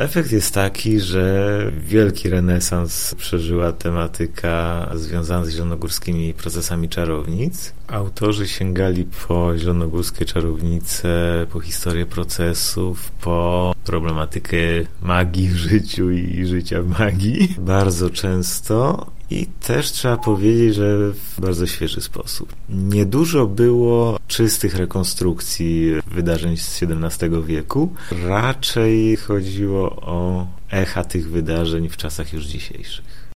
Efekt jest taki, że wielki renesans przeżyła tematyka związana z zielonogórskimi procesami czarownic. Autorzy sięgali po zielonogórskie czarownice, po historię procesów, po problematykę magii w życiu i życia w magii. Bardzo często. I też trzeba powiedzieć, że w bardzo świeży sposób. Niedużo było czystych rekonstrukcji wydarzeń z XVII wieku. Raczej chodziło o echa tych wydarzeń w czasach już dzisiejszych.